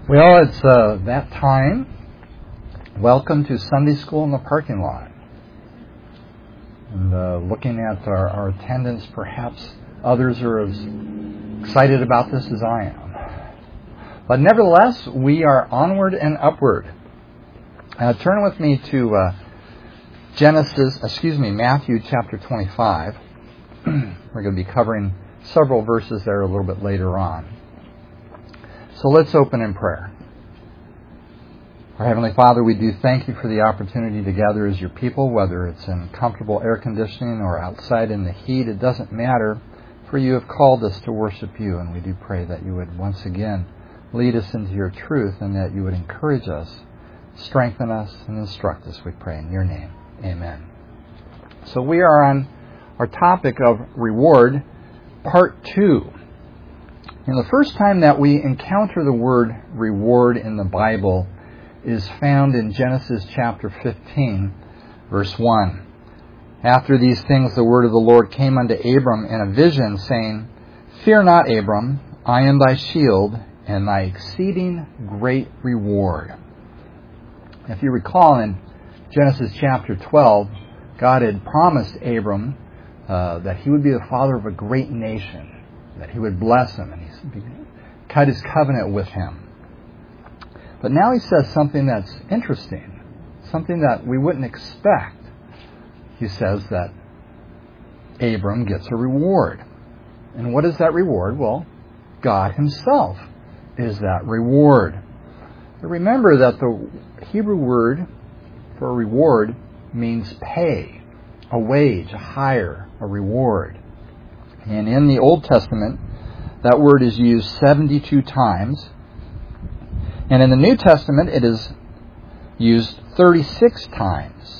Well, it's that time. Welcome to Sunday School in the Parking Lot. And looking at our attendance, perhaps others are as excited about this as I am. But nevertheless, we are onward and upward. Turn with me to Matthew chapter 25. We're going to be covering several verses there a little bit later on. So let's open in prayer. Our Heavenly Father, we do thank you for the opportunity to gather as your people, whether it's in comfortable air conditioning or outside in the heat. It doesn't matter, for you have called us to worship you, and we do pray that you would once again lead us into your truth and that you would encourage us, strengthen us, and instruct us, we pray in your name. Amen. So we are on our topic of reward, part 2. And the first time that we encounter the word reward in the Bible is found in Genesis chapter 15, verse 1. After these things, the word of the Lord came unto Abram in a vision, saying, Fear not, Abram, I am thy shield and thy exceeding great reward. If you recall, in Genesis chapter 12, God had promised Abram that he would be the father of a great nation, that he would bless him, and he cut his covenant with him. But now he says something that's interesting, something that we wouldn't expect. He says that Abram gets a reward. And what is that reward? Well, God himself is that reward. But remember that the Hebrew word for reward means pay, a wage, a hire, a reward. And in the Old Testament, that word is used 72 times. And in the New Testament, it is used 36 times.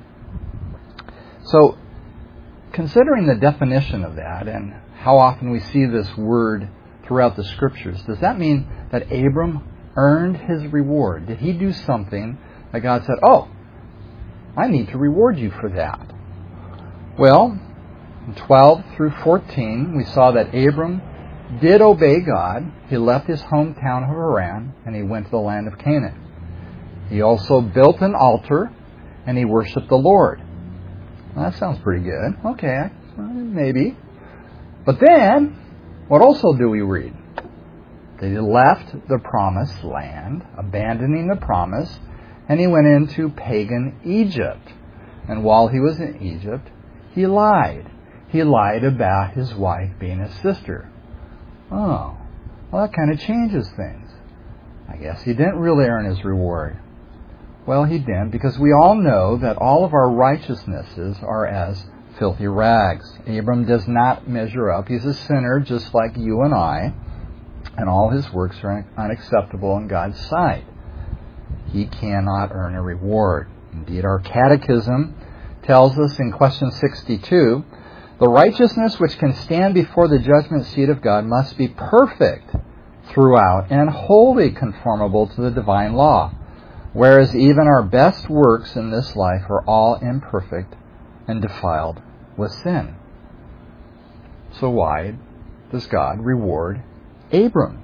So, considering the definition of that and how often we see this word throughout the Scriptures, does that mean that Abram earned his reward? Did he do something that God said, oh, I need to reward you for that? Well, in 12 through 14, we saw that Abram did obey God. He left his hometown of Haran, and he went to the land of Canaan. He also built an altar, and he worshipped the Lord. Well, that sounds pretty good. Okay, maybe. But then, what also do we read? That he left the promised land, abandoning the promise, and he went into pagan Egypt. And while he was in Egypt, he lied. He lied about his wife being his sister. Oh, well, that kind of changes things. I guess he didn't really earn his reward. Well, he didn't, because we all know that all of our righteousnesses are as filthy rags. Abram does not measure up. He's a sinner just like you and I, and all his works are unacceptable in God's sight. He cannot earn a reward. Indeed, our catechism tells us in question 62, the righteousness which can stand before the judgment seat of God must be perfect throughout and wholly conformable to the divine law, whereas even our best works in this life are all imperfect and defiled with sin. So why does God reward Abram?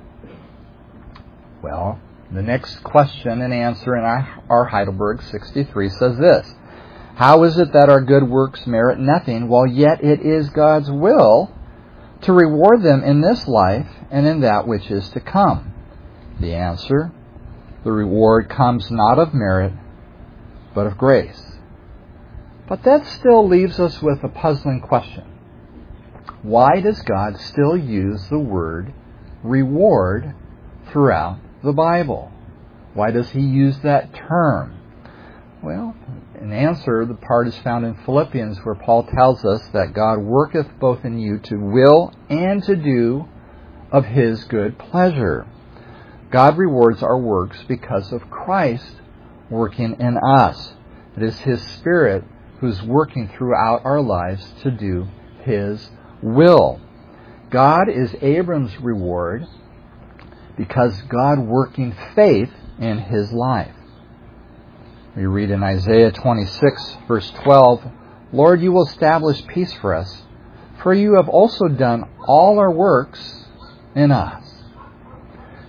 Well, the next question and answer in our Heidelberg 63 says this: How is it that our good works merit nothing, while yet it is God's will to reward them in this life and in that which is to come? The answer: the reward comes not of merit, but of grace. But that still leaves us with a puzzling question. Why does God still use the word reward throughout the Bible? Why does he use that term? Well, an answer, the part is found in Philippians, where Paul tells us that God worketh both in you to will and to do of his good pleasure. God rewards our works because of Christ working in us. It is his Spirit who's working throughout our lives to do his will. God is Abram's reward because God working faith in his life. We read in Isaiah 26, verse 12, Lord, you will establish peace for us, for you have also done all our works in us.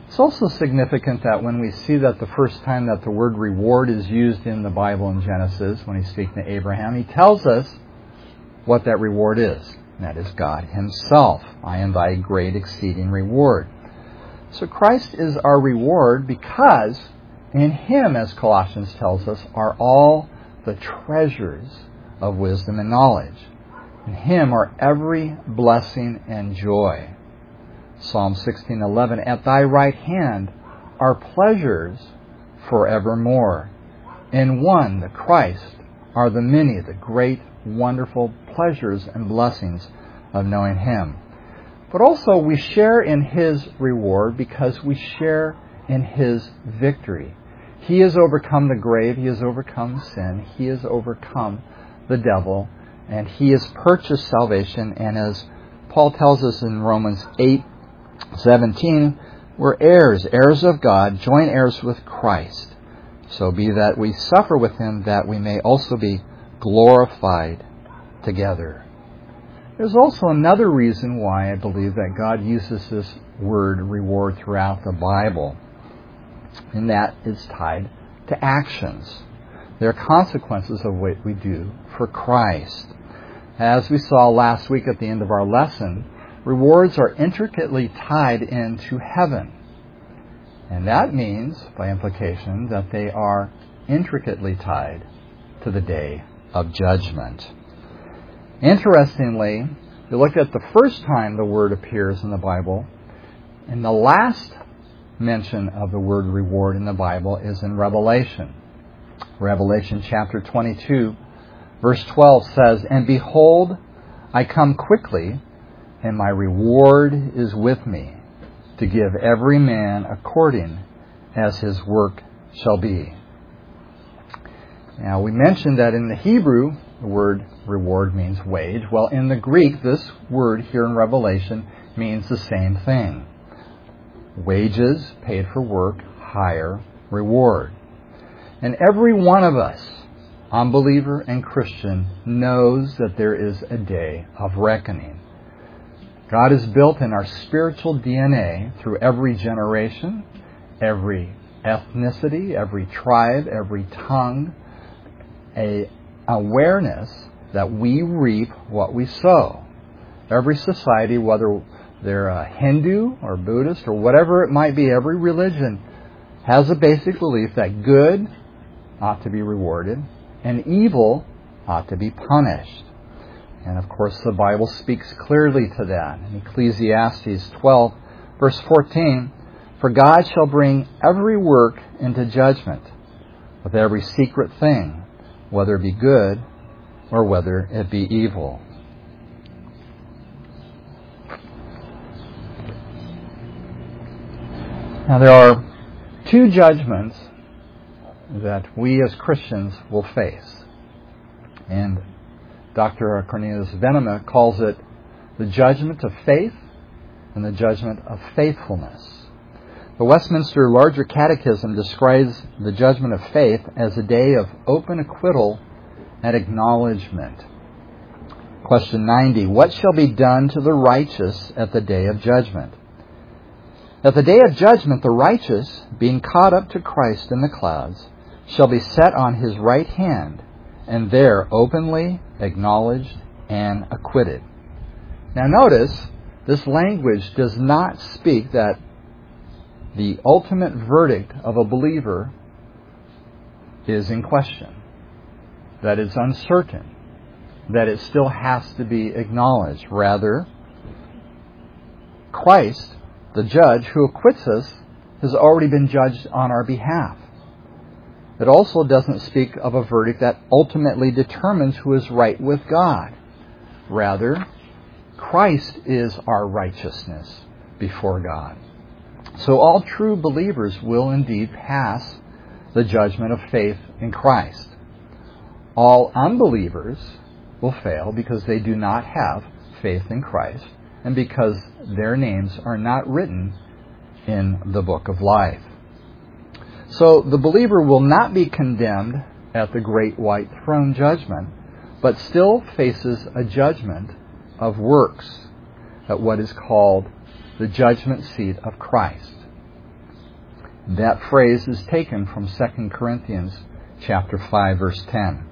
It's also significant that when we see that the first time that the word reward is used in the Bible in Genesis, when he's speaking to Abraham, he tells us what that reward is. And that is God himself. I am thy great exceeding reward. So Christ is our reward because in him, as Colossians tells us, are all the treasures of wisdom and knowledge. In him are every blessing and joy. Psalm 16:11, at thy right hand are pleasures forevermore. In one, the Christ, are the many, the great, wonderful pleasures and blessings of knowing him. But also we share in his reward because we share in his victory. He has overcome the grave, he has overcome sin, he has overcome the devil, and he has purchased salvation. And as Paul tells us in Romans 8:17, we're heirs of God, joint heirs with Christ. So be that we suffer with him, that we may also be glorified together. There's also another reason why I believe that God uses this word reward throughout the Bible, and that is tied to actions. There are consequences of what we do for Christ. As we saw last week at the end of our lesson, rewards are intricately tied into heaven. And that means, by implication, that they are intricately tied to the day of judgment. Interestingly, if you look at the first time the word appears in the Bible, and the last mention of the word reward in the Bible is in Revelation. Revelation chapter 22, verse 12 says, and behold, I come quickly, and my reward is with me, to give every man according as his work shall be. Now, we mentioned that in the Hebrew, the word reward means wage. Well, in the Greek, this word here in Revelation means the same thing. Wages, paid for work, hire, reward. And every one of us, unbeliever and Christian, knows that there is a day of reckoning. God has built in our spiritual DNA through every generation, every ethnicity, every tribe, every tongue, an awareness that we reap what we sow. Every society, whether they're a Hindu or Buddhist or whatever it might be, every religion has a basic belief that good ought to be rewarded and evil ought to be punished. And of course the Bible speaks clearly to that. In Ecclesiastes 12, verse 14, for God shall bring every work into judgment, with every secret thing, whether it be good or whether it be evil. Now there are two judgments that we as Christians will face. And Dr. Cornelius Venema calls it the judgment of faith and the judgment of faithfulness. The Westminster Larger Catechism describes the judgment of faith as a day of open acquittal and acknowledgement. Question 90. What shall be done to the righteous at the day of judgment? At the day of judgment, the righteous, being caught up to Christ in the clouds, shall be set on his right hand, and there openly acknowledged and acquitted. Now notice, this language does not speak that the ultimate verdict of a believer is in question, that it's uncertain, that it still has to be acknowledged. Rather, Christ, the judge who acquits us, has already been judged on our behalf. It also doesn't speak of a verdict that ultimately determines who is right with God. Rather, Christ is our righteousness before God. So all true believers will indeed pass the judgment of faith in Christ. All unbelievers will fail because they do not have faith in Christ and because their names are not written in the book of life. So the believer will not be condemned at the great white throne judgment, but still faces a judgment of works at what is called the judgment seat of Christ. That phrase is taken from 2 Corinthians chapter 5, verse 10.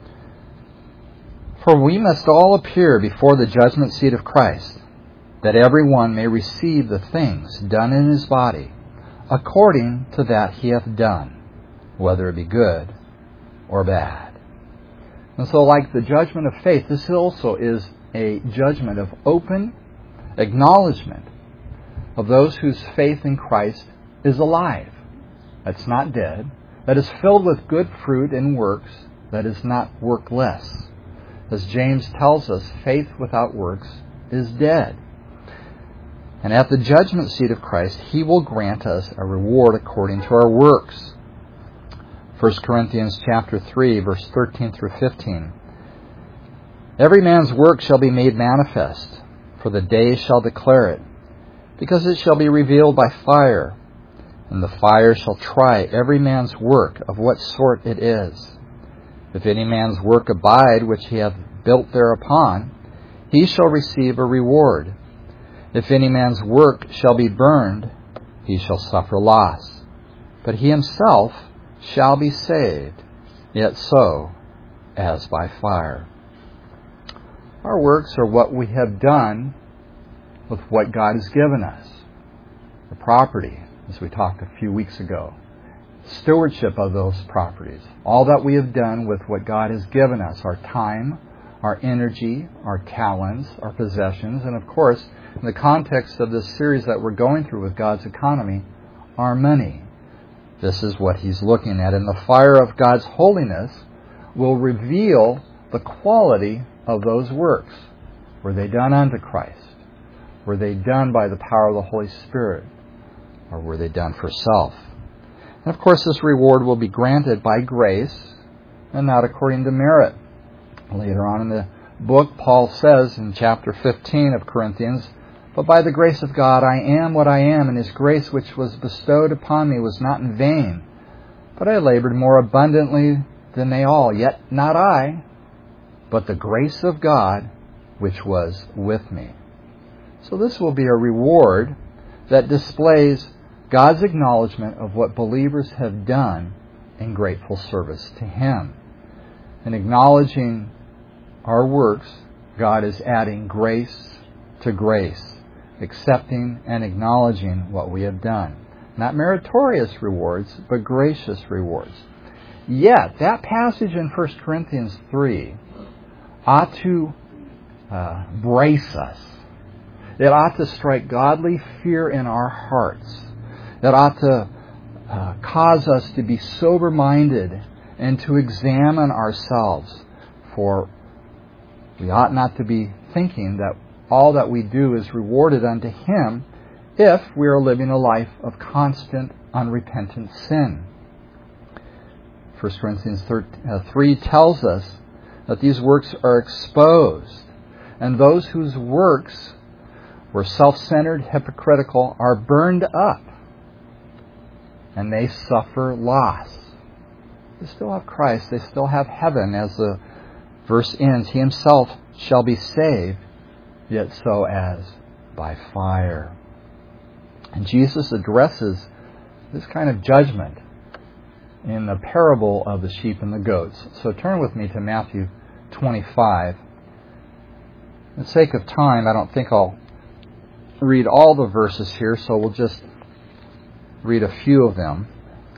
For we must all appear before the judgment seat of Christ, that every one may receive the things done in his body, according to that he hath done, whether it be good or bad. And so, like the judgment of faith, this also is a judgment of open acknowledgement of those whose faith in Christ is alive, that's not dead, that is filled with good fruit and works, that is not workless. As James tells us, faith without works is dead. And at the judgment seat of Christ, He will grant us a reward according to our works. 1 Corinthians chapter 3, verse 13 through 15. Every man's work shall be made manifest, for the day shall declare it, because it shall be revealed by fire, and the fire shall try every man's work of what sort it is. If any man's work abide which he hath built thereupon, he shall receive a reward. If any man's work shall be burned, he shall suffer loss. But he himself shall be saved, yet so as by fire. Our works are what we have done with what God has given us. The property, as we talked a few weeks ago. Stewardship of those properties. All that we have done with what God has given us. Our time, our energy, our talents, our possessions, and of course, in the context of this series that we're going through with God's economy, our money. This is what He's looking at. And the fire of God's holiness will reveal the quality of those works. Were they done unto Christ? Were they done by the power of the Holy Spirit? Or were they done for self? And of course, this reward will be granted by grace and not according to merit. Later on in the book, Paul says in chapter 15 of Corinthians, "But by the grace of God I am what I am, and His grace which was bestowed upon me was not in vain. But I labored more abundantly than they all, yet not I, but the grace of God which was with me." So this will be a reward that displays God's acknowledgement of what believers have done in grateful service to Him. In acknowledging our works, God is adding grace to grace, accepting and acknowledging what we have done. Not meritorious rewards, but gracious rewards. Yet, that passage in 1 Corinthians 3 ought to brace us. It ought to strike godly fear in our hearts. It ought to cause us to be sober-minded and to examine ourselves. For we ought not to be thinking that all that we do is rewarded unto Him if we are living a life of constant, unrepentant sin. 1 Corinthians 3 tells us that these works are exposed, and those whose works were self-centered, hypocritical, are burned up, and they suffer loss. They still have Christ. They still have heaven. As the verse ends, He Himself shall be saved, yet so as by fire. And Jesus addresses this kind of judgment in the parable of the sheep and the goats. So turn with me to Matthew 25. For the sake of time, I don't think I'll read all the verses here, so we'll just read a few of them.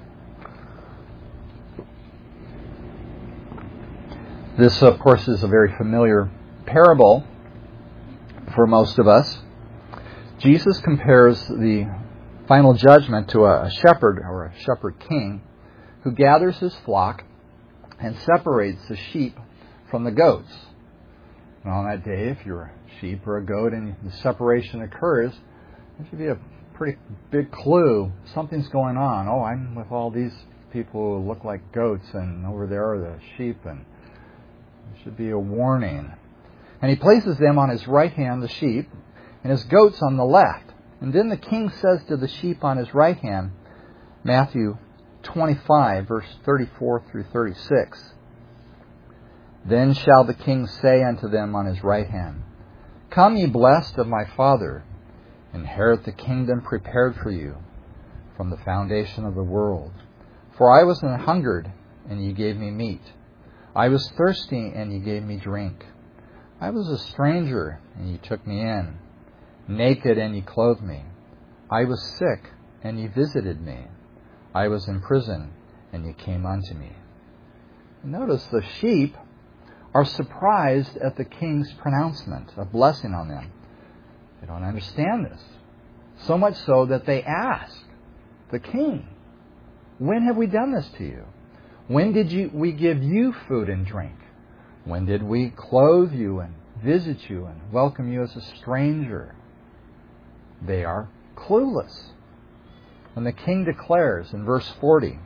This, of course, is a very familiar parable for most of us. Jesus compares the final judgment to a shepherd or a shepherd king who gathers his flock and separates the sheep from the goats. And on that day, if you're a sheep or a goat and the separation occurs, there should be a pretty big clue. Something's going on. Oh, I'm with all these people who look like goats, and over there are the sheep, and there should be a warning. And He places them on His right hand, the sheep, and His goats on the left. And then the king says to the sheep on His right hand, Matthew 25, verse 34 through 36, "Then shall the king say unto them on His right hand, Come, ye blessed of my Father, inherit the kingdom prepared for you from the foundation of the world. For I was an hungered, and ye gave me meat. I was thirsty, and ye gave me drink. I was a stranger, and ye took me in. Naked, and ye clothed me. I was sick, and ye visited me. I was in prison, and ye came unto me. Notice the sheep are surprised at the king's pronouncement of blessing on them. They don't understand this. So much so that they ask the king, when have we done this to you? When did we give you food and drink? When did we clothe you and visit you and welcome you as a stranger? They are clueless. And the king declares in verse 40,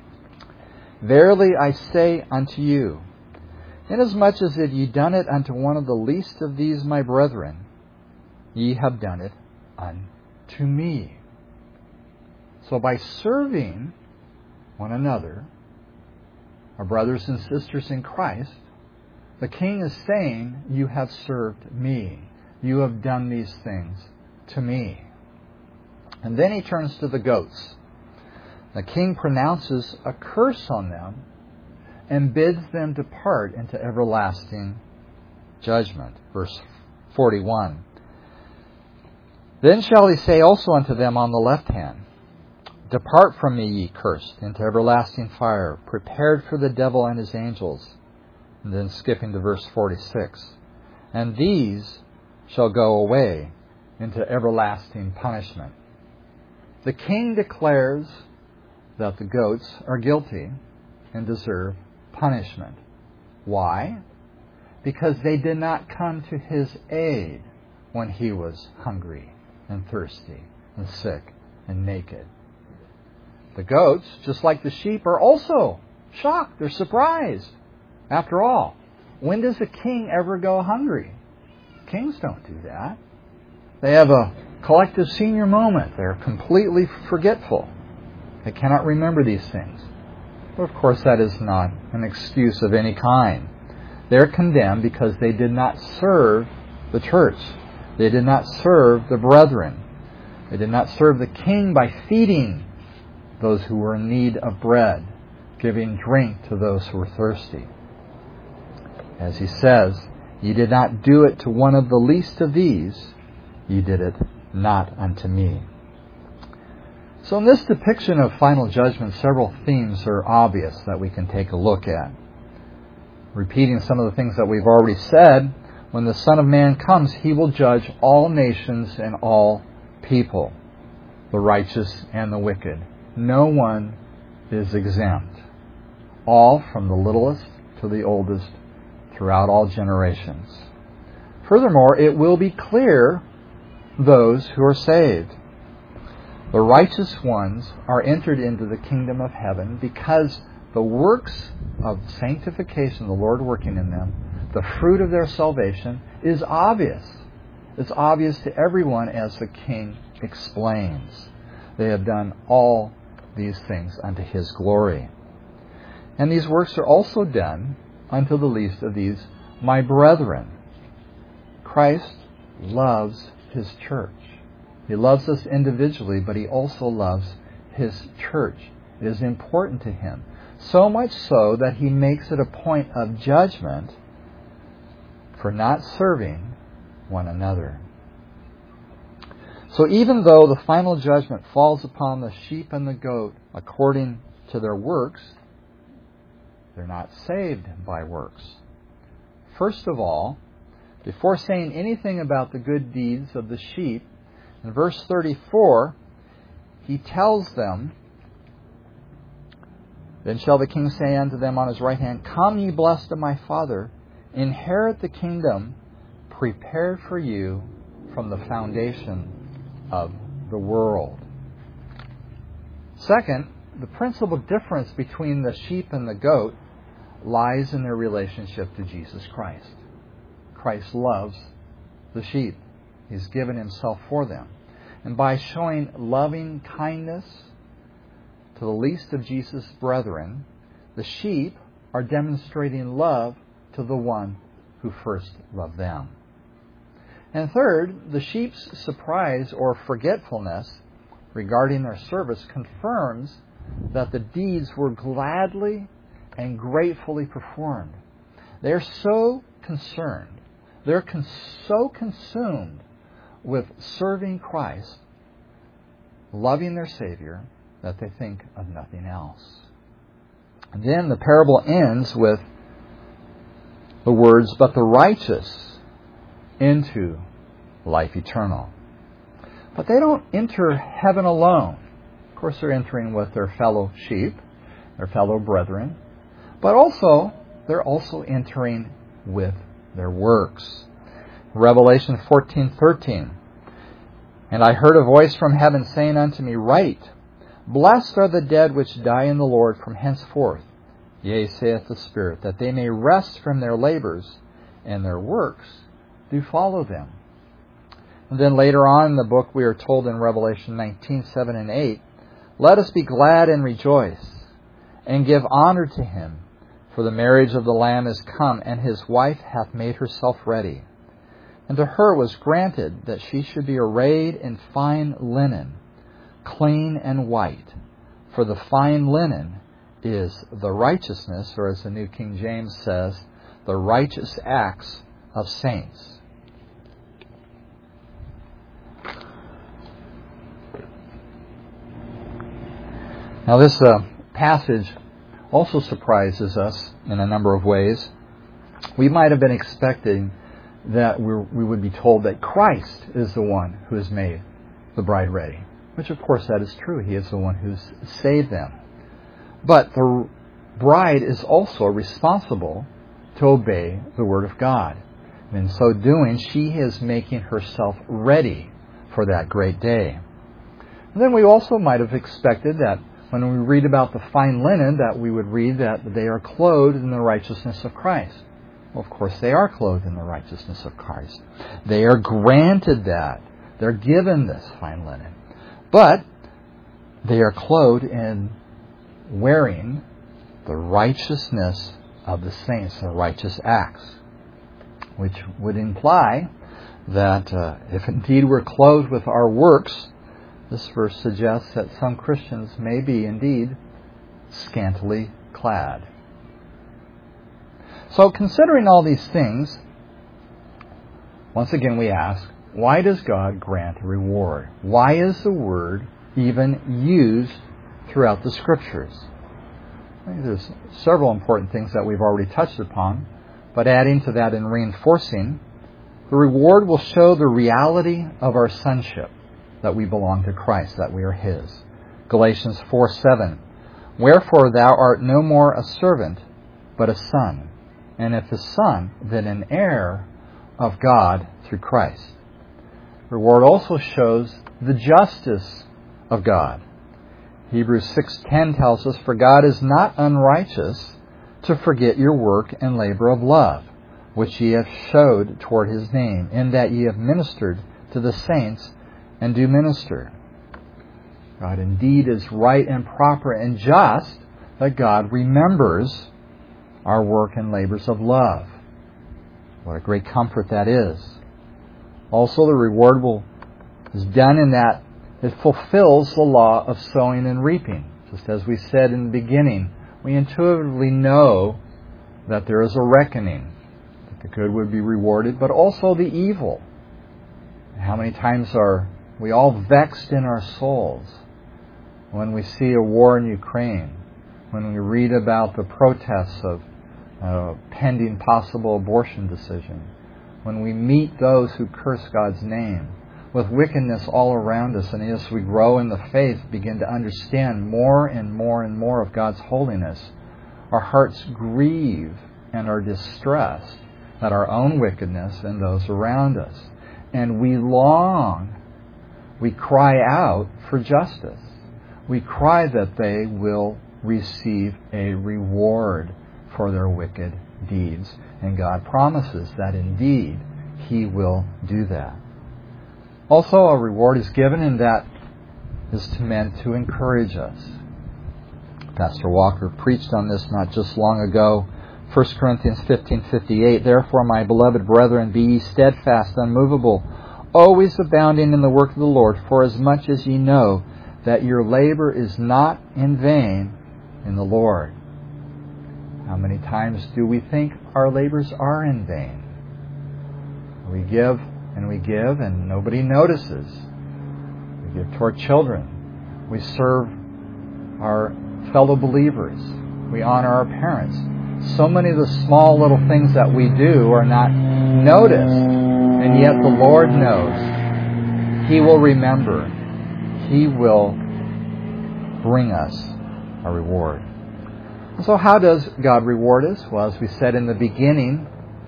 Verily I say unto you, inasmuch as if ye done it unto one of the least of these my brethren, ye have done it unto me. So by serving one another, our brothers and sisters in Christ, the king is saying, you have served me. You have done these things to me. And then he turns to the goats. The king pronounces a curse on them and bids them depart into everlasting judgment. Verse 41. Then shall he say also unto them on the left hand, Depart from me, ye cursed, into everlasting fire, prepared for the devil and his angels. And then skipping to verse 46. And these shall go away into everlasting punishment. The king declares that the goats are guilty and deserve punishment. Why? Because they did not come to his aid when he was hungry and thirsty and sick and naked. The goats, just like the sheep, are also shocked. They're surprised. After all, when does a king ever go hungry? Kings don't do that. They have a collective senior moment. They're completely forgetful. They cannot remember these things. But of course, that is not an excuse of any kind. They're condemned because they did not serve the church. They did not serve the brethren. They did not serve the king by feeding those who were in need of bread, giving drink to those who were thirsty. As he says, ye did not do it to one of the least of these, ye did it not unto me. So in this depiction of final judgment, several themes are obvious that we can take a look at. Repeating some of the things that we've already said, when the Son of Man comes, he will judge all nations and all people, the righteous and the wicked. No one is exempt. All, from the littlest to the oldest, throughout all generations. Furthermore, it will be clear those who are saved. The righteous ones are entered into the kingdom of heaven because the works of sanctification, the Lord working in them, the fruit of their salvation, is obvious. It's obvious to everyone, as the King explains. They have done all these things unto his glory. And these works are also done unto the least of these, my brethren. Christ loves his church. He loves us individually, but he also loves his church. It is important to him. So much so that he makes it a point of judgment for not serving one another. So even though the final judgment falls upon the sheep and the goat according to their works, they're not saved by works. First of all, before saying anything about the good deeds of the sheep, in verse 34, he tells them, Then shall the king say unto them on his right hand, Come, ye blessed of my Father, inherit the kingdom prepared for you from the foundation of the world. Second, the principal difference between the sheep and the goat lies in their relationship to Jesus Christ. Christ loves the sheep. He's given himself for them. And by showing loving kindness to the least of Jesus' brethren, the sheep are demonstrating love to the one who first loved them. And third, the sheep's surprise or forgetfulness regarding their service confirms that the deeds were gladly and gratefully performed. They're so concerned, so consumed with serving Christ, loving their Savior, that they think of nothing else. And then the parable ends with the words, "But the righteous into life eternal." But they don't enter heaven alone. Of course, they're entering with their fellow sheep, their fellow brethren, but they're also entering with their works. Revelation 14:13. "And I heard a voice from heaven saying unto me, Write, Blessed are the dead which die in the Lord from henceforth. Yea, saith the Spirit, that they may rest from their labors, and their works do follow them." And then later on in the book we are told in Revelation 19:7 and 8, "Let us be glad and rejoice, and give honor to him, for the marriage of the Lamb is come, and his wife hath made herself ready. And to her was granted that she should be arrayed in fine linen, clean and white. For the fine linen is the righteousness," or as the New King James says, "the righteous acts of saints." Now this passage also surprises us in a number of ways. We might have been expecting that we would be told that Christ is the one who has made the bride ready, which of course that is true. He is the one who's saved them. But the bride is also responsible to obey the Word of God. And in so doing, she is making herself ready for that great day. And then we also might have expected that when we read about the fine linen, that we would read that they are clothed in the righteousness of Christ. Well, of course, they are clothed in the righteousness of Christ. They are granted that. They're given this fine linen. But they are clothed in wearing the righteousness of the saints, the righteous acts, which would imply that if indeed we're clothed with our works, this verse suggests that some Christians may be indeed scantily clad. So considering all these things, once again we ask, why does God grant a reward? Why is the word even used throughout the Scriptures? There's several important things that we've already touched upon, but adding to that and reinforcing, the reward will show the reality of our sonship, that we belong to Christ, that we are His. Galatians 4:7, "Wherefore thou art no more a servant, but a son, and if a son, then an heir of God through Christ." Reward also shows the justice of God. Hebrews 6:10 tells us, "For God is not unrighteous to forget your work and labor of love, which ye have showed toward His name, in that ye have ministered to the saints and do minister." God indeed is right and proper and just that God remembers our work and labors of love. What a great comfort that is. Also, the reward is done in that it fulfills the law of sowing and reaping. Just as we said in the beginning, we intuitively know that there is a reckoning, that the good would be rewarded, but also the evil. How many times are we all vexed in our souls when we see a war in Ukraine, when we read about the protests of pending possible abortion decision, when we meet those who curse God's name, with wickedness all around us, and as we grow in the faith, begin to understand more and more and more of God's holiness, our hearts grieve and are distressed at our own wickedness and those around us. And we long, we cry out for justice. We cry that they will receive a reward for their wicked deeds. And God promises that indeed He will do that. Also, a reward is given, and that is meant to encourage us. Pastor Walker preached on this not just long ago. 1 Corinthians 15:58, "Therefore, my beloved brethren, be ye steadfast, unmovable, always abounding in the work of the Lord, for as much as ye know that your labor is not in vain in the Lord. How many times do we think our labors are in vain? We give and nobody notices. We give to our children. We serve our fellow believers. We honor our parents. So many of the small little things that we do are not noticed, and yet the Lord knows. He will remember. He will bring us a reward. So how does God reward us? Well, as we said in the beginning,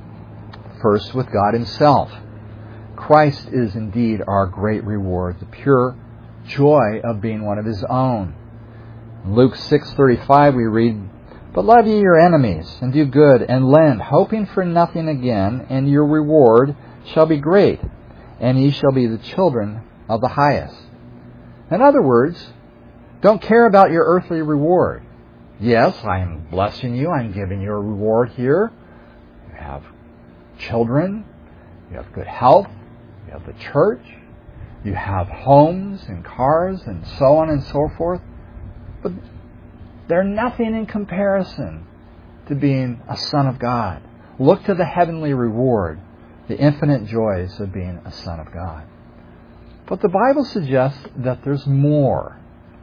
first with God Himself. Christ is indeed our great reward, the pure joy of being one of His own. In Luke 6:35 we read, "But love ye your enemies, and do good, and lend, hoping for nothing again, and your reward shall be great, and ye shall be the children of the highest." In other words, don't care about your earthly reward. Yes, I am blessing you, I'm giving you a reward here. You have children, you have good health, you have the church, you have homes and cars and so on and so forth. But they're nothing in comparison to being a son of God. Look to the heavenly reward, the infinite joys of being a son of God. But the Bible suggests that there's more.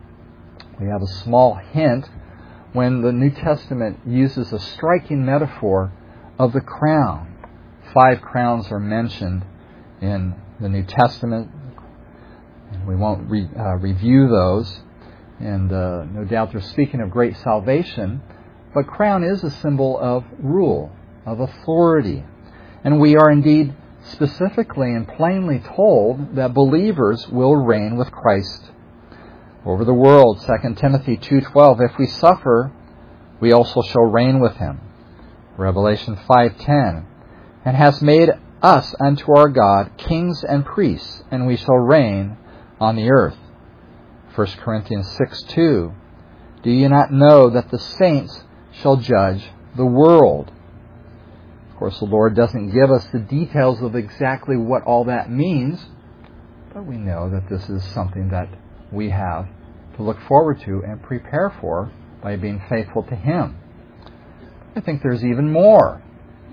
We have a small hint when the New Testament uses a striking metaphor of the crown. 5 crowns are mentioned in the New Testament. And we won't review those. And no doubt they're speaking of great salvation. But crown is a symbol of rule, of authority. And we are indeed specifically and plainly told that believers will reign with Christ over the world. 2 Timothy 2:12, "If we suffer, we also shall reign with Him." Revelation 5:10, "And has made us unto our God kings and priests, and we shall reign on the earth." 1 Corinthians 6:2, "Do you not know that the saints shall judge the world?" Of course, the Lord doesn't give us the details of exactly what all that means, but we know that this is something that we have to look forward to and prepare for by being faithful to Him. I think there's even more.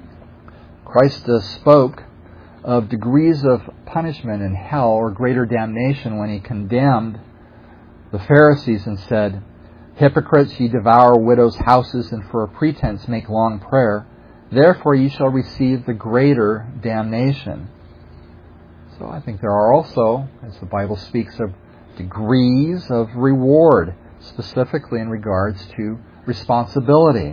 Christ spoke of degrees of punishment in hell or greater damnation when He condemned the Pharisees and said, "Hypocrites, ye devour widows' houses, and for a pretense make long prayer. Therefore ye shall receive the greater damnation." So I think there are also, as the Bible speaks of degrees of reward, specifically in regards to responsibility.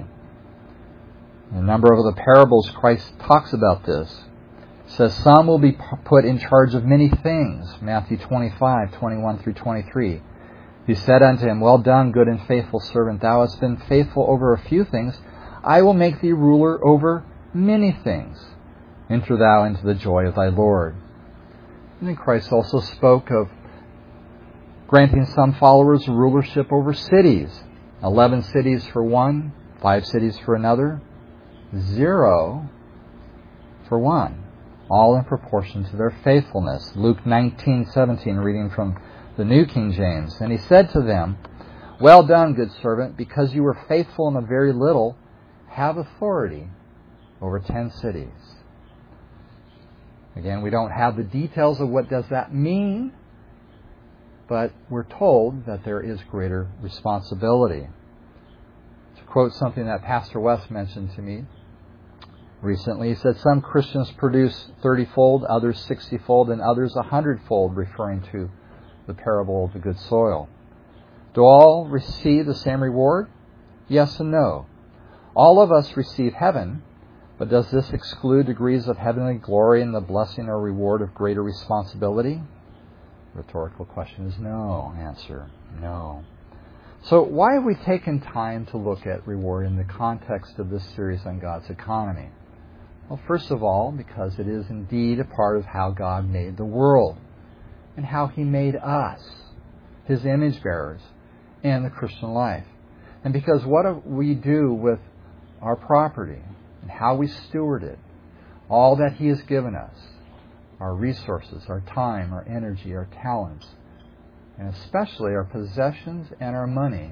In a number of the parables, Christ talks about this. He says, "Some will be put in charge of many things." Matthew 25:21 through 23. He said unto him, "Well done, good and faithful servant. Thou hast been faithful over a few things. I will make thee ruler over many things. Enter thou into the joy of thy Lord." And then Christ also spoke of granting some followers rulership over cities. 11 cities for one, 5 cities for another, 0 for one. All in proportion to their faithfulness. Luke 19:17, reading from the New King James. "And He said to them, Well done, good servant, because you were faithful in a very little, have authority over 10 cities." Again, we don't have the details of what does that mean, but we're told that there is greater responsibility. To quote something that Pastor West mentioned to me recently, he said, "Some Christians produce 30-fold, others 60-fold, and others 100-fold," referring to the parable of the good soil. Do all receive the same reward? Yes and no. All of us receive heaven, but does this exclude degrees of heavenly glory and the blessing or reward of greater responsibility? Rhetorical question is no. Answer, no. So why have we taken time to look at reward in the context of this series on God's economy? Well, first of all, because it is indeed a part of how God made the world and how He made us, His image bearers, and the Christian life. And because what we do with our property and how we steward it, all that He has given us, our resources, our time, our energy, our talents, and especially our possessions and our money,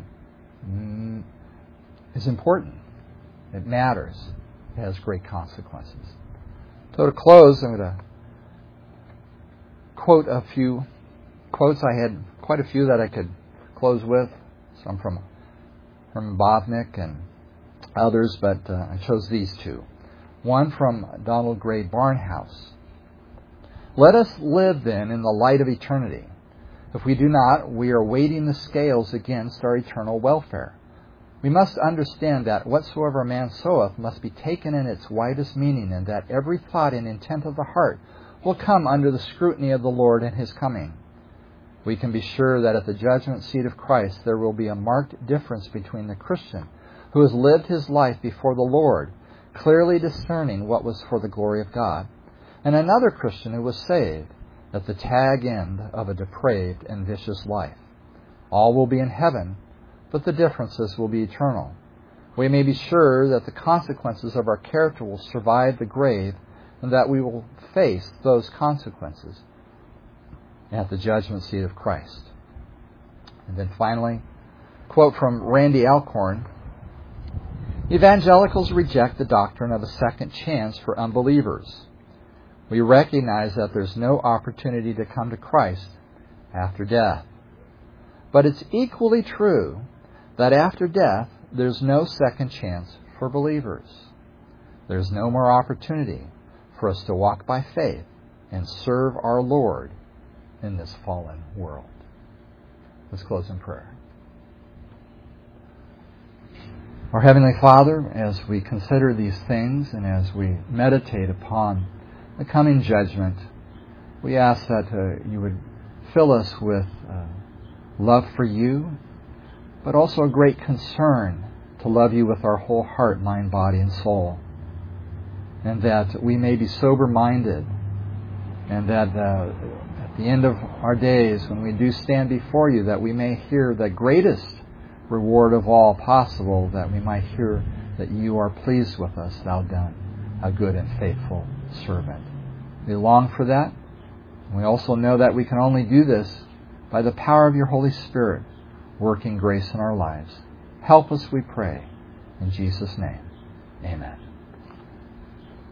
is important. It matters. It has great consequences. So to close, I'm going to quote a few quotes. I had quite a few that I could close with, some from Herman Bavinck and others, but I chose these two. One from Donald Gray Barnhouse. Let us live then in the light of eternity. If we do not, we are weighting the scales against our eternal welfare. We must understand that whatsoever a man soweth must be taken in its widest meaning, and that every thought and intent of the heart will come under the scrutiny of the Lord in His coming. We can be sure that at the judgment seat of Christ there will be a marked difference between the Christian who has lived his life before the Lord, clearly discerning what was for the glory of God, and another Christian who was saved at the tag end of a depraved and vicious life. All will be in heaven, but the differences will be eternal. We may be sure that the consequences of our character will survive the grave, and that we will face those consequences at the judgment seat of Christ. And then finally, quote from Randy Alcorn, Evangelicals reject the doctrine of a second chance for unbelievers. We recognize that there's no opportunity to come to Christ after death. But it's equally true that after death, there's no second chance for believers. There's no more opportunity for us to walk by faith and serve our Lord in this fallen world. Let's close in prayer. Our Heavenly Father, as we consider these things and as we meditate upon the coming judgment, we ask that you would fill us with love for you, but also a great concern to love you with our whole heart, mind, body, and soul. And that we may be sober-minded, and that at the end of our days, when we do stand before you, that we may hear the greatest reward of all possible, that we might hear that you are pleased with us, thou done, a good and faithful servant. We long for that. We also know that we can only do this by the power of your Holy Spirit, working grace in our lives. Help us, we pray. In Jesus' name, amen.